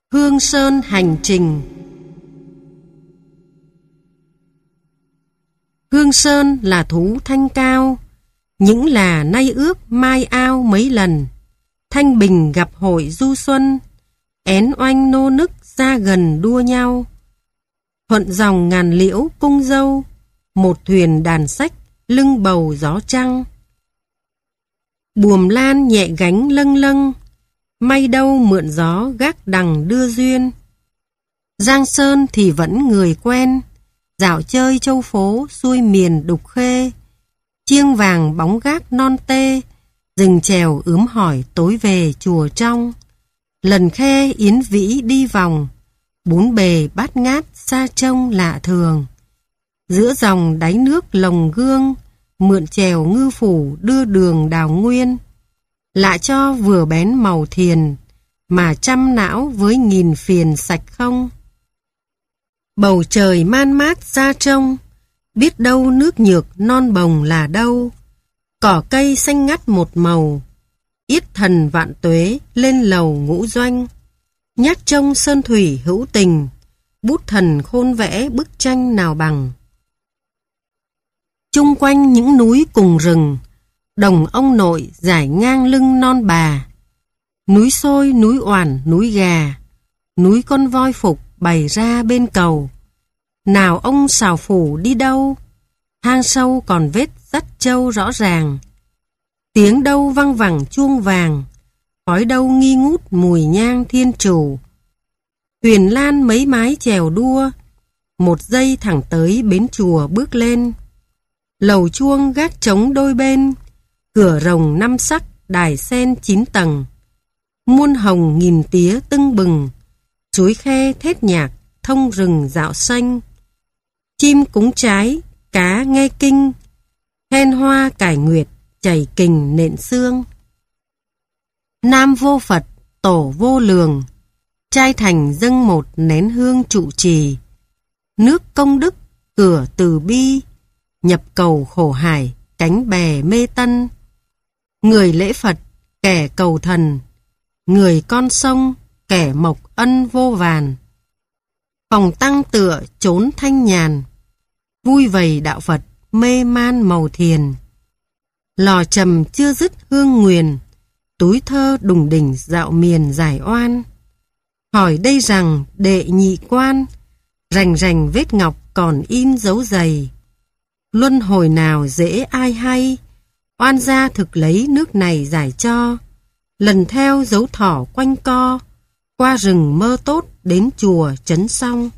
Hương Sơn hành trình. Hương Sơn là thú thanh cao, những là nay ước mai ao mấy lần. Thanh bình gặp hội du xuân, én oanh nô nức ra gần đua nhau. Thuận dòng ngàn liễu cung dâu, một thuyền đàn sách lưng bầu gió trăng. Buồm lan nhẹ gánh lâng lâng, may đâu mượn gió gác đằng đưa duyên. Giang Sơn thì vẫn người quen, dạo chơi châu phố xuôi miền đục khê. Chiêng vàng bóng gác non tê, rừng chèo ướm hỏi tối về chùa trong. Lần khe yến vĩ đi vòng, bốn bề bát ngát xa trông lạ thường. Giữa dòng đáy nước lồng gương, mượn chèo ngư phủ đưa đường đào nguyên. Lạ cho vừa bén màu thiền, mà trăm não với nghìn phiền sạch không. Bầu trời man mát ra trông, biết đâu nước nhược non bồng là đâu. Cỏ cây xanh ngắt một màu, yết thần vạn tuế lên lầu ngũ doanh. Nhắc trông sơn thủy hữu tình, bút thần khôn vẽ bức tranh nào bằng. Chung quanh những núi cùng rừng, đồng ông nội dải ngang lưng non bà. Núi Xôi, núi Oản, núi Gà, núi con voi phục bày ra bên cầu. Nào ông Sào Phủ đi đâu, hang sâu còn vết dắt trâu rõ ràng. Tiếng đâu văng vẳng chuông vàng, khói đâu nghi ngút mùi nhang thiên chủ. Thuyền lan mấy mái chèo đua, một giây thẳng tới bến chùa bước lên. Lầu chuông gác trống đôi bên, cửa rồng 5 sắc, đài sen 9 tầng. Muôn hồng nghìn tía tưng bừng, suối khe thét nhạc, thông rừng dạo xanh. Chim cúng trái, cá nghe kinh, hen hoa cải nguyệt, chảy kình nện xương. Nam vô Phật, tổ vô lường, trai thành dâng một nén hương trụ trì. Nước công đức, cửa từ bi, nhập cầu khổ hải, cánh bè mê tân. Người lễ Phật, kẻ cầu thần, người con sông, kẻ mộc ân vô vàn. Phòng tăng tựa trốn thanh nhàn, vui vầy đạo Phật, mê man màu thiền. Lò trầm chưa dứt hương nguyền, túi thơ đùng đỉnh dạo miền giải oan. Hỏi đây rằng đệ nhị quan, rành rành vết ngọc còn in dấu giày. Luân hồi nào dễ ai hay, oan gia thực lấy nước này giải cho. Lần theo dấu thỏ quanh co, qua rừng mơ tốt đến chùa trấn xong.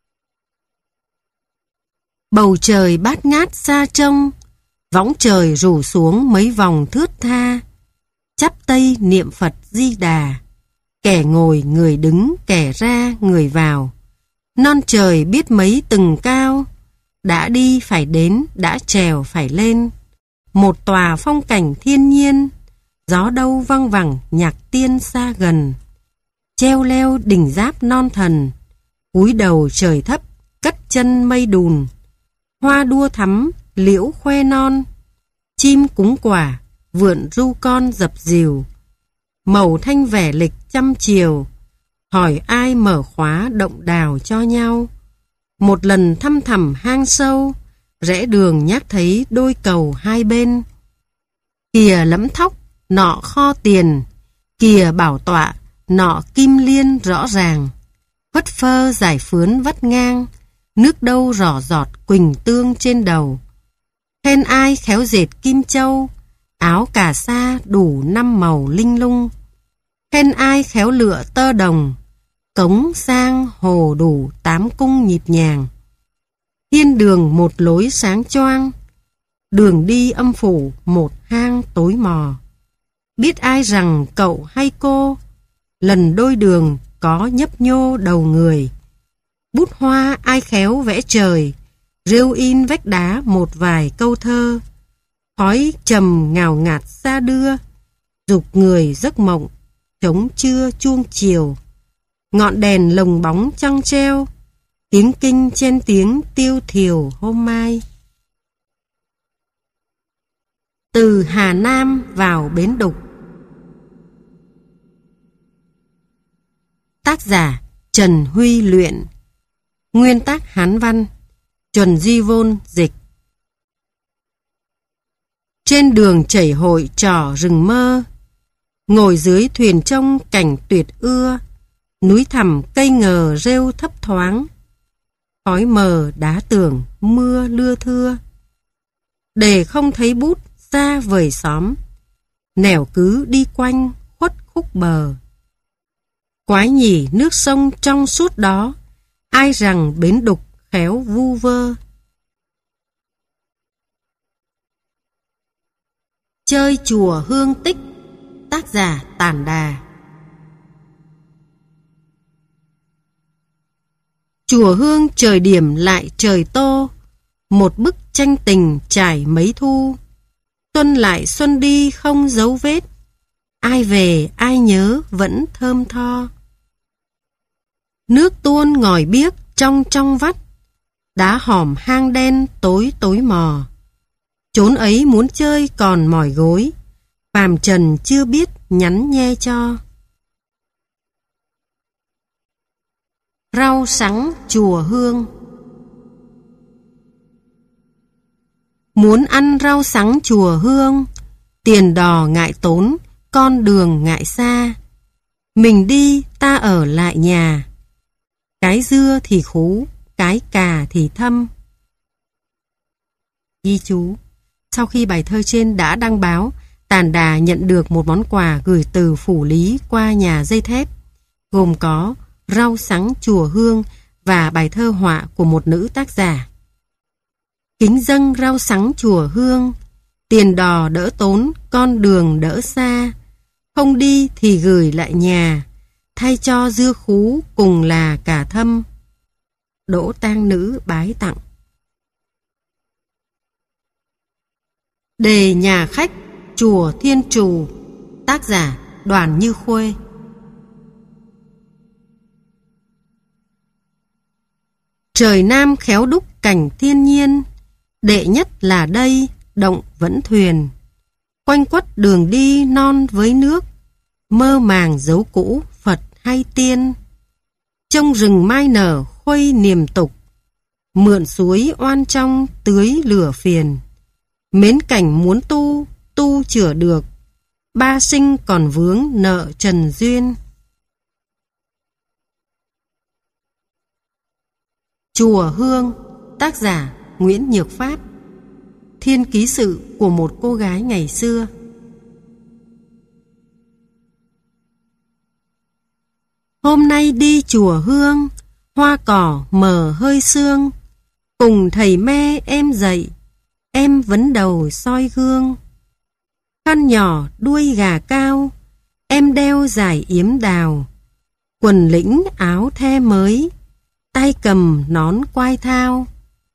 Bầu trời bát ngát xa trông, võng trời rủ xuống mấy vòng thướt tha. Chắp tay niệm Phật Di Đà, kẻ ngồi người đứng, kẻ ra người vào. Non trời biết mấy tầng cao, đã đi phải đến, đã trèo phải lên. Một tòa phong cảnh thiên nhiên, gió đâu văng vẳng nhạc tiên xa gần. Treo leo đỉnh giáp non thần, cúi đầu trời thấp, cất chân mây đùn. Hoa đua thắm, liễu khoe non, chim cúng quả, vượn ru con dập dìu. Màu thanh vẻ lịch trăm chiều, hỏi ai mở khóa động đào cho nhau. Một lần thăm thẳm hang sâu, rẽ đường nhác thấy đôi cầu hai bên. Kìa lẫm thóc, nọ kho tiền, kìa bảo tọa, nọ kim liên rõ ràng. Phất phơ giải phướn vắt ngang, nước đâu rỏ giọt quỳnh tương trên đầu. Khen ai khéo dệt kim châu, áo cà sa đủ 5 màu linh lung. Khen ai khéo lựa tơ đồng, cống sang hồ đủ 8 cung nhịp nhàng. Thiên đường một lối sáng choang, đường đi âm phủ một hang tối mò. Biết ai rằng cậu hay cô, lần đôi đường có nhấp nhô đầu người. Bút hoa ai khéo vẽ trời, rêu in vách đá một vài câu thơ. Khói trầm ngào ngạt xa đưa, dục người giấc mộng, trống trưa chuông chiều. Ngọn đèn lồng bóng trăng treo, tiếng kinh trên tiếng tiêu thiều hôm mai. Từ Hà Nam vào Bến Đục. Tác giả Trần Huy luyện. Nguyên tác Hán văn, Chuẩn Di Vôn dịch. Trên đường chảy hội trỏ rừng mơ, ngồi dưới thuyền trông cảnh tuyệt ưa, núi thẳm cây ngờ rêu thấp thoáng, khói mờ đá tường mưa lưa thưa. Để không thấy bút xa vời xóm, nẻo cứ đi quanh khuất khúc bờ. Quái nhỉ nước sông trong suốt đó, ai rằng bến đục khéo vu vơ. Chơi chùa Hương Tích, tác giả Tản Đà. Chùa Hương trời điểm lại trời tô, một bức tranh tình trải mấy thu. Xuân lại xuân đi không dấu vết, ai về ai nhớ vẫn thơm tho. Nước tuôn ngòi biếc trong trong vắt, đá hòm hang đen tối tối mò. Chốn ấy muốn chơi còn mỏi gối, phàm trần chưa biết nhắn nhe cho. Rau sắn chùa Hương. Muốn ăn rau sắn chùa Hương, tiền đò ngại tốn, con đường ngại xa. Mình đi ta ở lại nhà, cái dưa thì khú, cái cà thì thâm. Ghi chú: sau khi bài thơ trên đã đăng báo, Tản Đà nhận được một món quà gửi từ Phủ Lý qua nhà dây thép, gồm có rau sắn chùa Hương và bài thơ họa của một nữ tác giả. Kính dâng rau sắn chùa Hương, tiền đò đỡ tốn, con đường đỡ xa. Không đi thì gửi lại nhà, thay cho dưa khú cùng là cà thâm. Đỗ tang nữ bái tặng. Đề nhà khách chùa Thiên Trù, tác giả Đoàn Như Khuê. Trời Nam khéo đúc cảnh thiên nhiên, đệ nhất là đây động vẫn thuyền. Quanh quất đường đi non với nước, mơ màng dấu cũ Phật hay tiên. Trông rừng mai nở khuây niềm tục, mượn suối oan trong tưới lửa phiền. Mến cảnh muốn tu, tu chữa được, ba sinh còn vướng nợ trần duyên. Chùa Hương, tác giả Nguyễn Nhược Pháp. Thiên ký sự của một cô gái ngày xưa. Hôm nay đi chùa Hương, hoa cỏ mờ hơi sương. Cùng thầy me em dậy, em vấn đầu soi gương. Khăn nhỏ đuôi gà cao, em đeo giải yếm đào. Quần lĩnh áo the mới, tay cầm nón quai thao.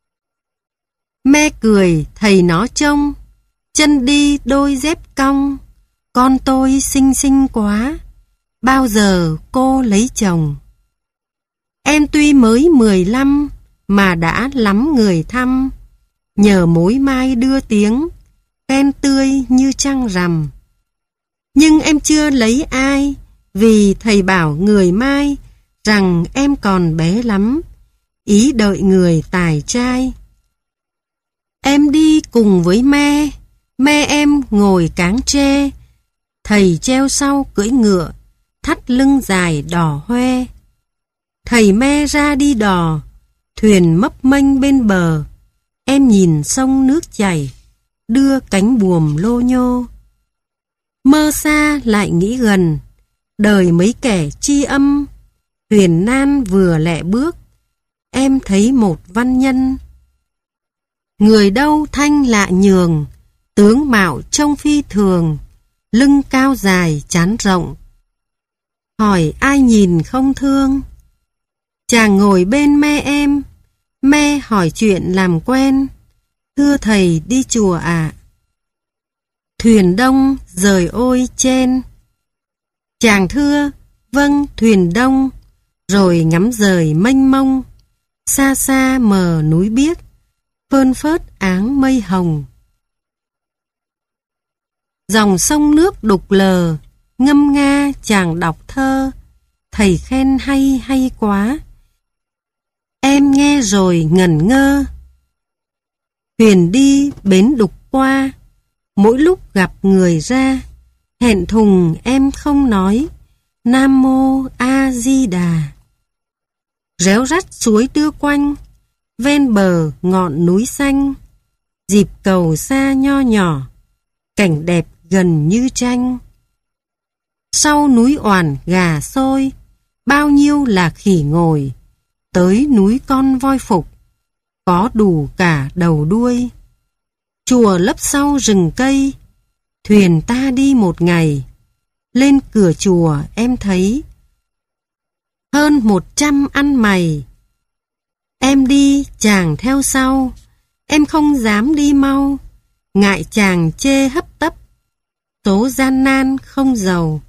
Me cười thầy nó trông, chân đi đôi dép cong. Con tôi xinh xinh quá, bao giờ cô lấy chồng. Em tuy mới 15 mà đã lắm người thăm. Nhờ mối mai đưa tiếng, khen tươi như trăng rằm. Nhưng em chưa lấy ai, vì thầy bảo người mai rằng em còn bé lắm, ý đợi người tài trai. Em đi cùng với me em ngồi cáng tre. Thầy treo sau cưỡi ngựa, thắt lưng dài đỏ hoe. Thầy me ra đi đò, thuyền mấp mênh bên bờ. Em nhìn sông nước chảy, đưa cánh buồm lô nhô. Mơ xa lại nghĩ gần, đời mấy kẻ tri âm. Thuyền nan vừa lẹ bước, em thấy một văn nhân. Người đâu thanh lạ nhường, tướng mạo trông phi thường, lưng cao dài trán rộng. Hỏi ai nhìn không thương. Chàng ngồi bên me me hỏi chuyện làm quen. Thưa thầy đi chùa ạ? Thuyền đông rời ôi trên. Chàng thưa vâng thuyền đông, rồi ngắm rời mênh mông. Xa xa mờ núi biếc, phơn phớt áng mây hồng. Dòng sông nước đục lờ, ngâm nga chàng đọc thơ. thầy khen hay hay quá. Em nghe rồi ngẩn ngơ. Thuyền đi bến đục qua, mỗi lúc gặp người ra, hẹn thùng em không nói, Nam Mô A Di Đà. Réo rắt suối đưa quanh, ven bờ ngọn núi xanh, dịp cầu xa nho nhỏ, cảnh đẹp gần như tranh. Sau núi Oản gà sôi, bao nhiêu là khỉ ngồi, tới núi Con Voi Phục, có đủ cả đầu đuôi. Chùa lấp sau rừng cây, thuyền ta đi một ngày, lên cửa chùa em thấy hơn 100 ăn mày. Em đi chàng theo sau, em không dám đi mau, ngại chàng chê hấp tấp, số gian nan không giàu.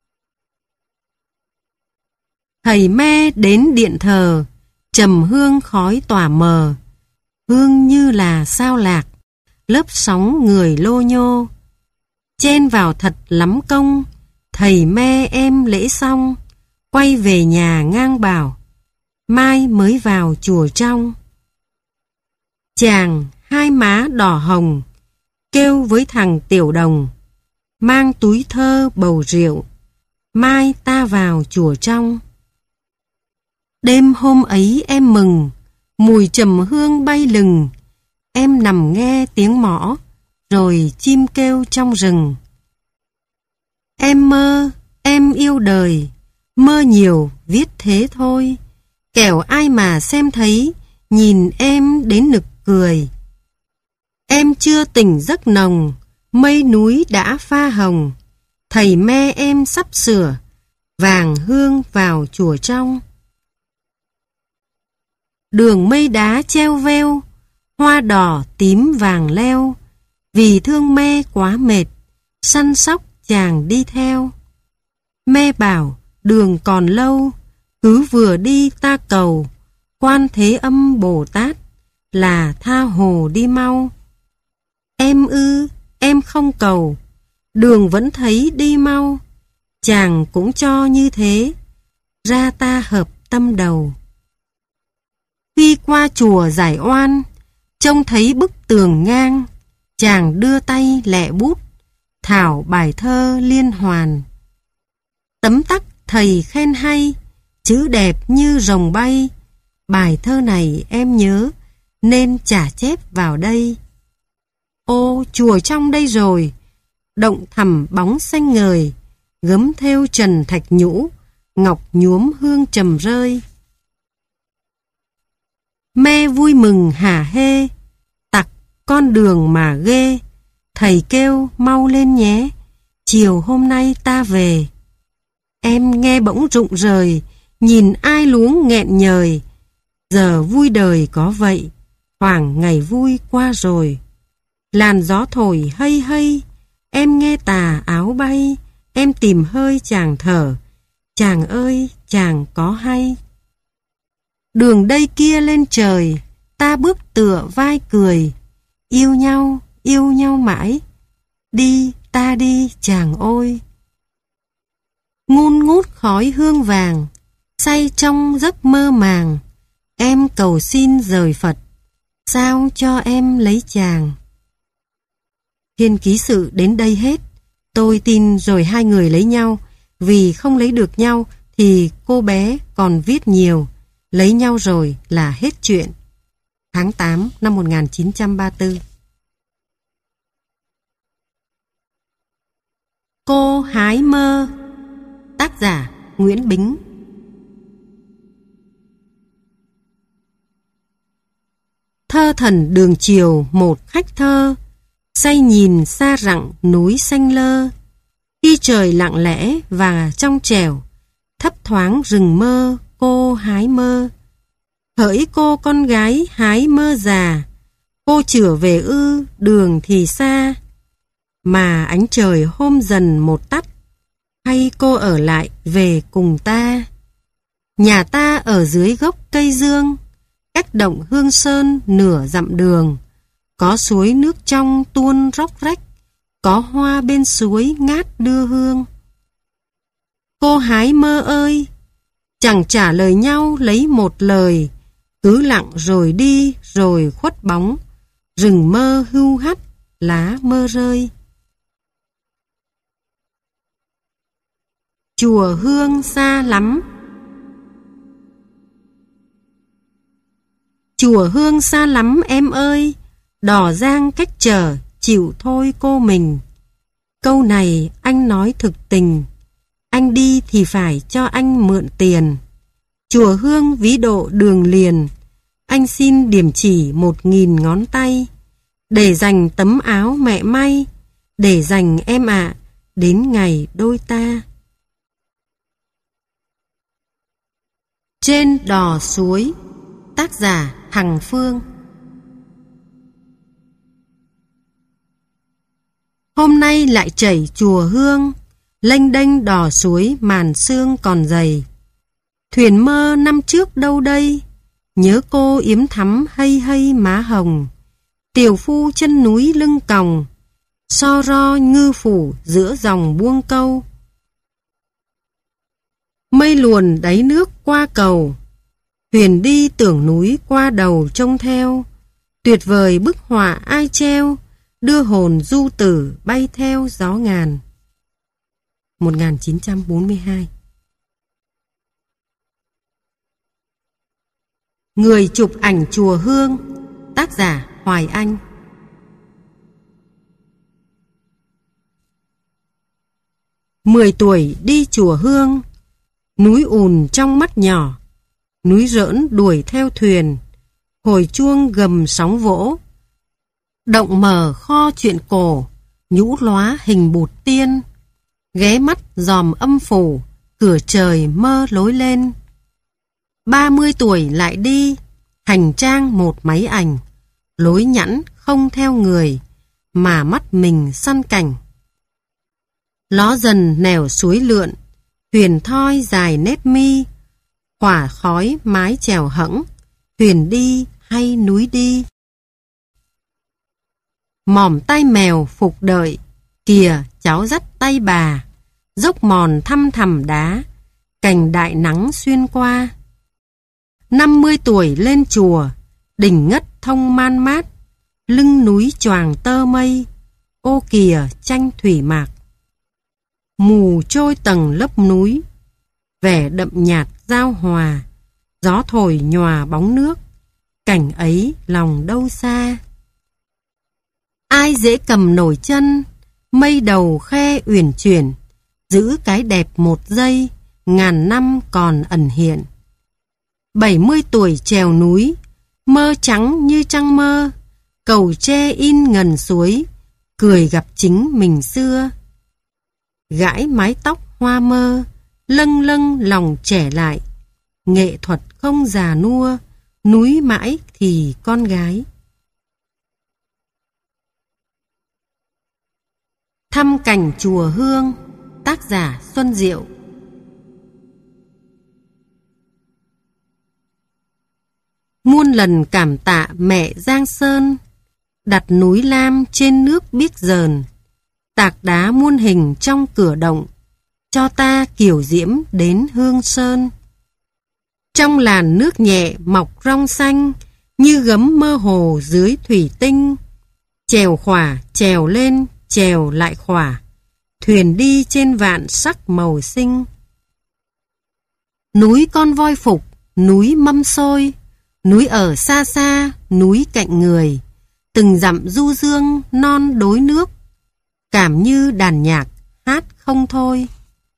Thầy me đến điện thờ, trầm hương khói tỏa mờ, hương như là sao lạc, lớp sóng người lô nhô. Chen vào thật lắm công, thầy me em lễ xong, quay về nhà ngang bảo, mai mới vào chùa trong. Chàng hai má đỏ hồng, kêu với thằng tiểu đồng, mang túi thơ bầu rượu, mai ta vào chùa trong. Đêm hôm ấy em mừng, mùi trầm hương bay lừng, em nằm nghe tiếng mõ, rồi chim kêu trong rừng. Em mơ, em yêu đời, mơ nhiều viết thế thôi, kẻo ai mà xem thấy, nhìn em đến nực cười. Em chưa tỉnh giấc nồng, mây núi đã pha hồng, thầy me em sắp sửa, vàng hương vào chùa trong. Đường mây đá treo veo, hoa đỏ tím vàng leo, vì thương me quá mệt, săn sóc chàng đi theo. Me bảo đường còn lâu, cứ vừa đi ta cầu, Quan Thế Âm Bồ Tát là tha hồ đi mau. Em ư, em không cầu, đường vẫn thấy đi mau, chàng cũng cho như thế, ra ta hợp tâm đầu. Khi qua chùa Giải Oan, trông thấy bức tường ngang, chàng đưa tay lẹ bút, thảo bài thơ liên hoàn. Tấm tắc thầy khen hay, chữ đẹp như rồng bay, bài thơ này em nhớ, nên trả chép vào đây. Ô, chùa trong đây rồi, động thẳm bóng xanh ngời, gấm thêu trần thạch nhũ, ngọc nhuốm hương trầm rơi. Me vui mừng hả hê, tặc con đường mà ghê, thầy kêu mau lên nhé, chiều hôm nay ta về. Em nghe bỗng rụng rời, nhìn ai luống nghẹn nhời, giờ vui đời có vậy, khoảng ngày vui qua rồi. Làn gió thổi hây hây, em nghe tà áo bay, em tìm hơi chàng thở, chàng ơi chàng có hay. Đường đây kia lên trời, ta bước tựa vai cười, yêu nhau mãi, đi ta đi chàng ôi. Ngun ngút khói hương vàng, say trong giấc mơ màng, em cầu xin rời Phật, sao cho em lấy chàng. Thiên ký sự đến đây hết, tôi tin rồi hai người lấy nhau, vì không lấy được nhau thì cô bé còn viết nhiều, lấy nhau rồi là hết chuyện. Tháng 8 năm 1934. Cô hái mơ. Tác giả Nguyễn Bính. Thơ thần đường chiều một khách thơ, say nhìn xa rặng núi xanh lơ. Khi trời lặng lẽ và trong trẻo, thấp thoáng rừng mơ cô hái mơ. Hỡi cô con gái hái mơ già, cô chửa về ư đường thì xa. Mà ánh trời hôm dần một tắt, hay cô ở lại về cùng ta. Nhà ta ở dưới gốc cây dương, cách động Hương Sơn nửa dặm đường. Có suối nước trong tuôn róc rách, có hoa bên suối ngát đưa hương. Cô hái mơ ơi, Chẳng trả lời nhau lấy một lời, cứ lặng rồi đi rồi khuất bóng, rừng mơ hưu hắt, lá mơ rơi. Chùa Hương xa lắm. Chùa Hương xa lắm em ơi, Đò Giang cách trở, chịu thôi cô mình. Câu này anh nói thực tình, anh đi thì phải cho anh mượn tiền. Chùa Hương ví độ đường liền, anh xin điểm chỉ 1000 ngón tay, để dành tấm áo mẹ may, để dành em ạ, đến ngày đôi ta. Trên đò suối, tác giả Hằng Phương. Hôm nay lại chảy chùa Hương, lênh đênh đò suối màn sương còn dày. Thuyền mơ năm trước đâu đây, nhớ cô yếm thắm hây hây má hồng. Tiểu phu chân núi lưng còng, so ro ngư phủ giữa dòng buông câu. Mây luồn đáy nước qua cầu, thuyền đi tưởng núi qua đầu trông theo. Tuyệt vời bức họa ai treo, đưa hồn du tử bay theo gió ngàn. 1942. Người chụp ảnh chùa Hương, tác giả Hoài Anh. Mười tuổi đi chùa Hương, núi ùn trong mắt nhỏ, núi rỡn đuổi theo thuyền, hồi chuông gầm sóng vỗ. Động mở kho chuyện cổ, nhũ lóa hình bụt tiên, ghé mắt dòm âm phủ, cửa trời mơ lối lên. 30 tuổi lại đi, hành trang một máy ảnh, lối nhẵn không theo người, mà mắt mình săn cảnh. Ló dần nẻo suối lượn, thuyền thoi dài nếp mi, khỏa khói mái chèo hẫng, thuyền đi hay núi đi. Mỏm tay mèo phục đợi, kìa cháu dắt tay bà, dốc mòn thăm thẳm đá, cành đại nắng xuyên qua. 50 tuổi lên chùa, đỉnh ngất thông man mát, lưng núi choàng tơ mây, ô kìa tranh thủy mạc. Mù trôi tầng lớp núi, vẻ đậm nhạt giao hòa, gió thổi nhòa bóng nước, cảnh ấy lòng đâu xa. Ai dễ cầm nổi chân, mây đầu khe uyển chuyển, giữ cái đẹp một giây, ngàn năm còn ẩn hiện. 70 tuổi trèo núi, mơ trắng như trăng mơ, cầu tre in ngần suối, cười gặp chính mình xưa. Gãi mái tóc hoa mơ, lâng lâng lòng trẻ lại, nghệ thuật không già nua, núi mãi thì con gái. Thăm cảnh chùa Hương, tác giả Xuân Diệu. Muôn lần cảm tạ mẹ Giang Sơn, đặt núi lam trên nước biếc dờn, tạc đá muôn hình trong cửa động, cho ta kiểu diễm đến Hương Sơn. Trong làn nước nhẹ mọc rong xanh, như gấm mơ hồ dưới thủy tinh, chèo khỏa chèo lên chèo lại khỏa, thuyền đi trên vạn sắc màu xinh. Núi con voi phục, núi mâm xôi, núi ở xa xa, núi cạnh người, từng dặm du dương non đối nước, cảm như đàn nhạc hát không thôi.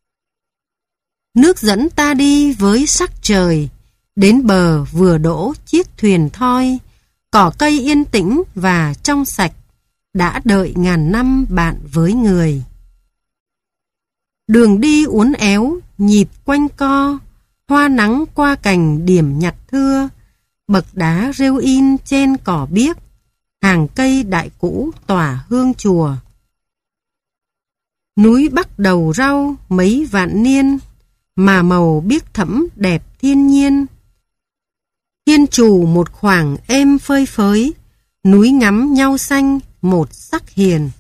Nước dẫn ta đi với sắc trời, đến bờ vừa đỗ chiếc thuyền thoi, cỏ cây yên tĩnh và trong sạch, đã đợi ngàn năm bạn với người. Đường đi uốn éo, nhịp quanh co, hoa nắng qua cành điểm nhặt thưa, bậc đá rêu in trên cỏ biếc, hàng cây đại cũ tỏa hương chùa. Núi bắt đầu rau mấy vạn niên, mà màu biếc thẫm đẹp thiên nhiên. Thiên trù một khoảng êm phơi phới, núi ngắm nhau xanh một sắc hiền.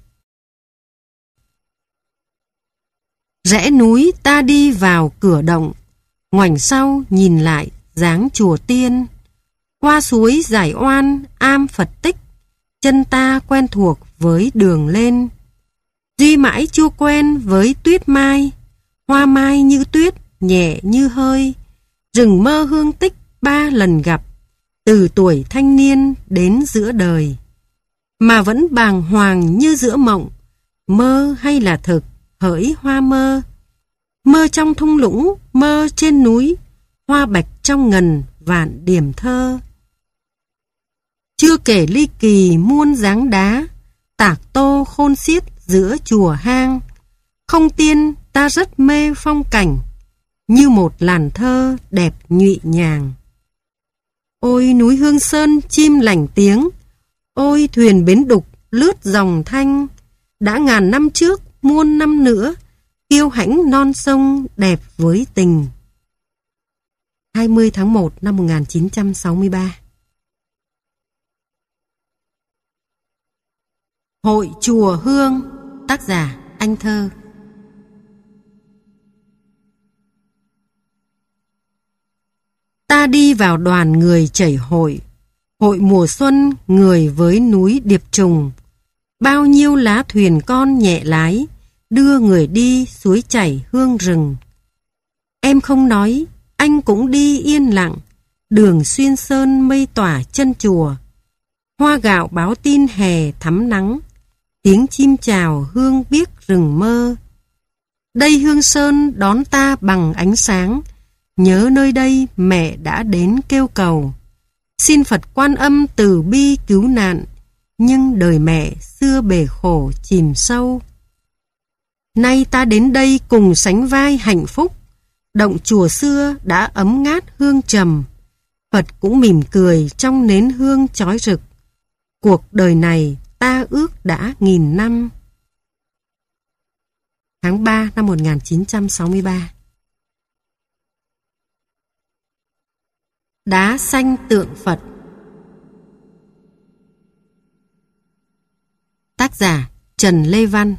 Rẽ núi ta đi vào cửa động, Ngoảnh sau nhìn lại dáng chùa tiên. Qua suối Giải Oan am Phật tích, chân ta quen thuộc với đường lên. Duy mãi chưa quen với tuyết mai, hoa mai như tuyết, nhẹ như hơi. Rừng mơ hương tích 3 lần gặp, từ tuổi thanh niên đến giữa đời. Mà vẫn bàng hoàng như giữa mộng, mơ hay là thực, hỡi hoa mơ. Mơ trong thung lũng, mơ trên núi, hoa bạch trong ngần vạn điểm thơ. Chưa kể ly kỳ muôn dáng đá, tạc tô khôn xiết giữa chùa hang. Không tiên ta rất mê phong cảnh, như một làn thơ đẹp nhụy nhàng. Ôi núi Hương Sơn chim lành tiếng, ôi thuyền bến đục lướt dòng thanh. Đã ngàn năm trước, muôn năm nữa, kiêu hãnh non sông đẹp với tình. 20 tháng 1 năm 1963. Hội chùa Hương, tác giả Anh Thơ. Ta đi vào đoàn người chảy hội, hội mùa xuân người với núi điệp trùng. Bao nhiêu lá thuyền con nhẹ lái, đưa người đi suối chảy hương rừng. Em không nói, anh cũng đi yên lặng, đường xuyên sơn mây tỏa chân chùa. Hoa gạo báo tin hè thắm nắng, tiếng chim chào hương biếc rừng mơ. Đây Hương Sơn đón ta bằng ánh sáng, nhớ nơi đây mẹ đã đến kêu cầu. Xin Phật Quan Âm từ bi cứu nạn, nhưng đời mẹ xưa bể khổ chìm sâu. Nay ta đến đây cùng sánh vai hạnh phúc, động chùa xưa đã ấm ngát hương trầm. Phật cũng mỉm cười trong nến hương chói rực. Cuộc đời này ta ước đã 1000 năm. Tháng 3 năm 1963. Đá xanh tượng Phật. Tác giả Trần Lê Văn.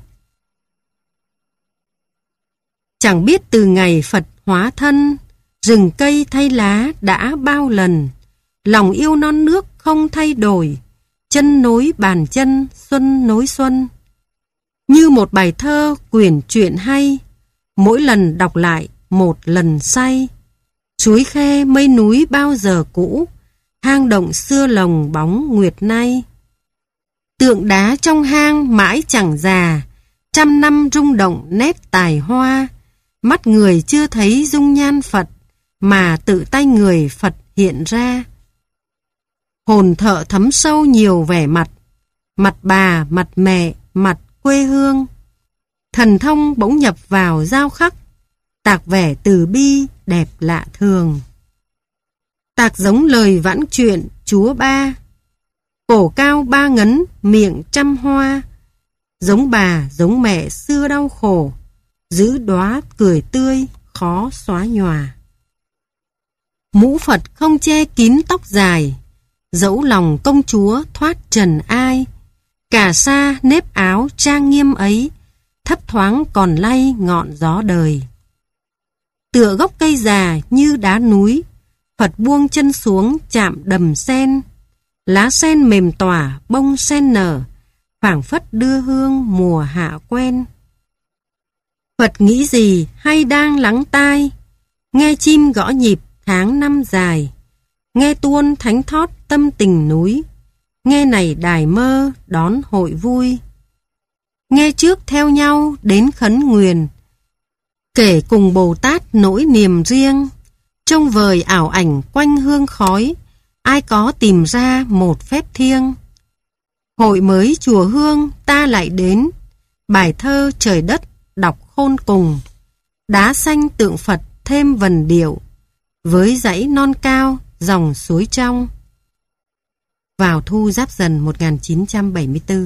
Chẳng biết từ ngày Phật hóa thân, rừng cây thay lá đã bao lần. Lòng yêu non nước không thay đổi, chân nối bàn chân, xuân nối xuân. Như một bài thơ quyển truyện hay, mỗi lần đọc lại một lần say. Suối khe mây núi bao giờ cũ, hang động xưa lồng bóng nguyệt nay. Tượng đá trong hang mãi chẳng già, trăm năm rung động nét tài hoa. Mắt người chưa thấy dung nhan Phật, mà tự tay người Phật hiện ra. Hồn thợ thấm sâu nhiều vẻ mặt, mặt bà, mặt mẹ, mặt quê hương. Thần thông bỗng nhập vào giao khắc, tạc vẻ từ bi đẹp lạ thường. Tạc giống lời vãn chuyện Chúa Ba, cổ cao 3 ngấn, miệng trăm hoa. Giống bà, giống mẹ xưa đau khổ, giữ đóa cười tươi, khó xóa nhòa. Mũ Phật không che kín tóc dài, dẫu lòng công chúa thoát trần ai. Cả xa nếp áo trang nghiêm ấy, thấp thoáng còn lay ngọn gió đời. Tựa gốc cây già như đá núi, Phật buông chân xuống chạm đầm sen. Lá sen mềm tỏa, bông sen nở, phảng phất đưa hương mùa hạ quen. Phật nghĩ gì hay đang lắng tai, nghe chim gõ nhịp tháng năm dài. Nghe tuôn thánh thót tâm tình núi, nghe này đài mơ đón hội vui. Nghe trước theo nhau đến khấn nguyền, kể cùng Bồ Tát nỗi niềm riêng. Trông vời ảo ảnh quanh hương khói, ai có tìm ra một phép thiêng. Hội mới chùa Hương ta lại đến, bài thơ trời đất đọc khôn cùng. Đá xanh tượng Phật thêm vần điệu, với dãy non cao dòng suối trong. Vào thu Giáp Dần 1974.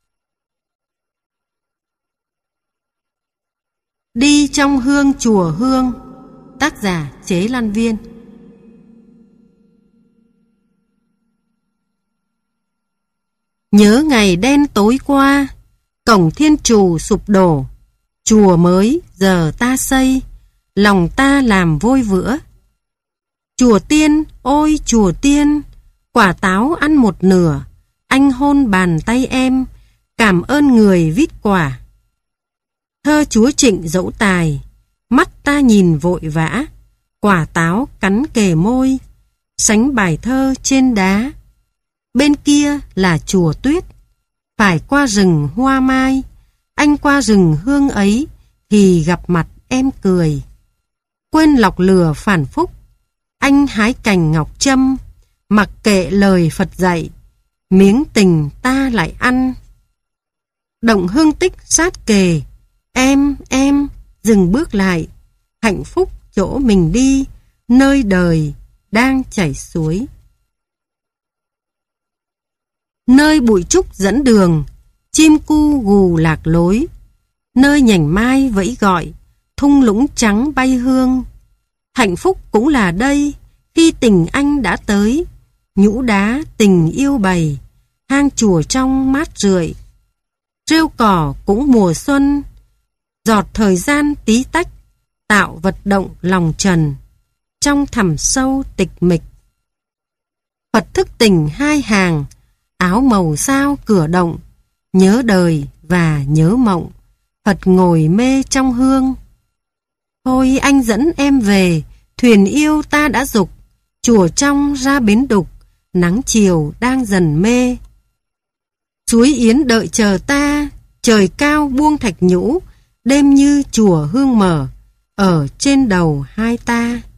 Đi trong hương chùa Hương, tác giả Chế Lan Viên. Nhớ ngày đen tối qua, cổng thiên trù sụp đổ, chùa mới giờ ta xây, lòng ta làm vôi vữa. Chùa Tiên, ôi chùa Tiên, quả táo ăn một nửa, anh hôn bàn tay em, cảm ơn người vít quả. Thơ chúa Trịnh Dẫu Tài, mắt ta nhìn vội vã, quả táo cắn kề môi, sánh bài thơ trên đá. Bên kia là chùa Tuyết, phải qua rừng hoa mai, anh qua rừng hương ấy thì gặp mặt em cười. Quên lọc lừa phản phúc, anh hái cành ngọc trâm, mặc kệ lời Phật dạy, miếng tình ta lại ăn. Động hương tích sát kề, em dừng bước lại, hạnh phúc chỗ mình đi, nơi đời đang chảy suối. Nơi bụi trúc dẫn đường, chim cu gù lạc lối, nơi nhành mai vẫy gọi, thung lũng trắng bay hương. Hạnh phúc cũng là đây, khi tình anh đã tới, nhũ đá tình yêu bày, hang chùa trong mát rượi. Rêu cỏ cũng mùa xuân, giọt thời gian tí tách, tạo vật động lòng trần, trong thẳm sâu tịch mịch. Phật thức tình hai hàng, áo màu sao cửa động, nhớ đời và nhớ mộng, Phật ngồi mê trong hương. Thôi anh dẫn em về, thuyền yêu ta đã dục, chùa trong ra bến đục, nắng chiều đang dần mê. Suối Yến đợi chờ ta, trời cao buông thạch nhũ, đêm như chùa hương mở, ở trên đầu hai ta.